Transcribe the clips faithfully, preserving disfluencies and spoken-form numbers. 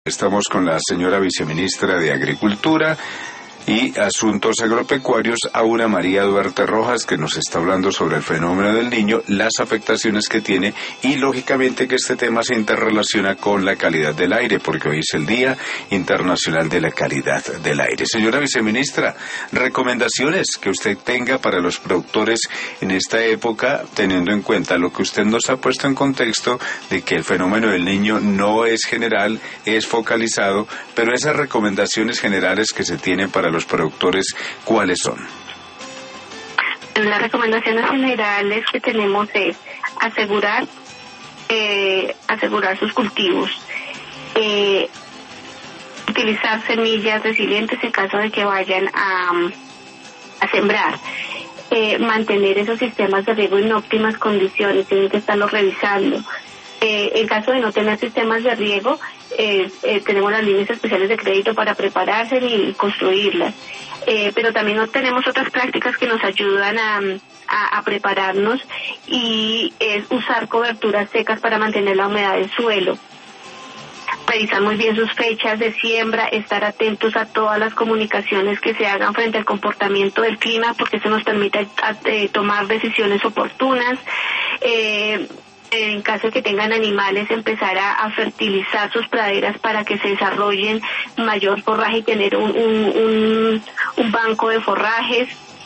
Estamos con la señora viceministra de Agricultura y Asuntos Agropecuarios, Aura María Duarte Rojas, que nos está hablando sobre el fenómeno del Niño, las afectaciones que tiene y, lógicamente, que este tema se interrelaciona con la calidad del aire, porque hoy es el Día Internacional de la Calidad del Aire. Señora viceministra, recomendaciones que usted tenga para los productores en esta época, teniendo en cuenta lo que usted nos ha puesto en contexto de que el fenómeno del Niño no es general, es focalizado, pero esas recomendaciones generales que se tienen para los productores, ¿cuáles son? Las recomendaciones generales que tenemos es asegurar eh, asegurar sus cultivos, eh, utilizar semillas resilientes en caso de que vayan a, a sembrar, eh, mantener esos sistemas de riego en óptimas condiciones, tienen que estarlos revisando. Eh, en caso de no tener sistemas de riego, eh, eh, tenemos las líneas especiales de crédito para prepararse y construirlas. Eh, pero también no tenemos otras prácticas que nos ayudan a, a, a prepararnos, y es usar coberturas secas para mantener la humedad del suelo. Revisar muy bien sus fechas de siembra, estar atentos a todas las comunicaciones que se hagan frente al comportamiento del clima, porque eso nos permite a, a, tomar decisiones oportunas. Eh, En caso de que tengan animales, empezar a, a fertilizar sus praderas para que se desarrollen mayor forraje y tener un, un, un, un banco de forrajes,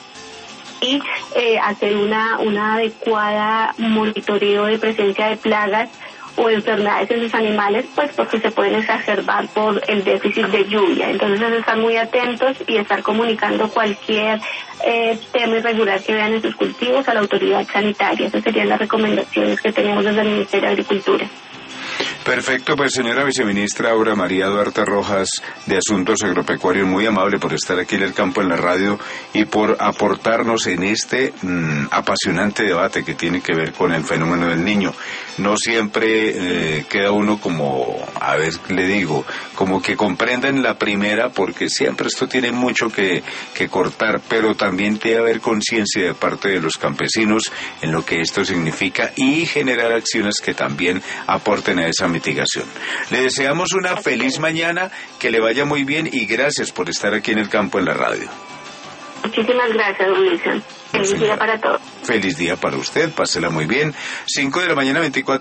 y eh, hacer una, una adecuada monitoreo de presencia de plagas o enfermedades en sus animales, pues porque se pueden exacerbar por el déficit de lluvia. Entonces, es estar muy atentos y estar comunicando cualquier eh, tema irregular que vean en sus cultivos a la autoridad sanitaria. Esas serían las recomendaciones que tenemos desde el Ministerio de Agricultura. Perfecto, pues señora viceministra Aura María Duarte Rojas de Asuntos Agropecuarios, muy amable por estar aquí en el campo en la radio y por aportarnos en este mmm, apasionante debate que tiene que ver con el fenómeno del Niño. No siempre eh, queda uno como, a ver, le digo, como que comprenda en la primera, porque siempre esto tiene mucho que, que cortar, pero también debe haber conciencia de parte de los campesinos en lo que esto significa y generar acciones que también aporten a esa mitigación. Le deseamos una feliz mañana, que le vaya muy bien y gracias por estar aquí en el campo en la radio. Muchísimas gracias, Wilson. Feliz día para todos. Feliz día para usted, pásela muy bien. cinco de la mañana, veinticuatro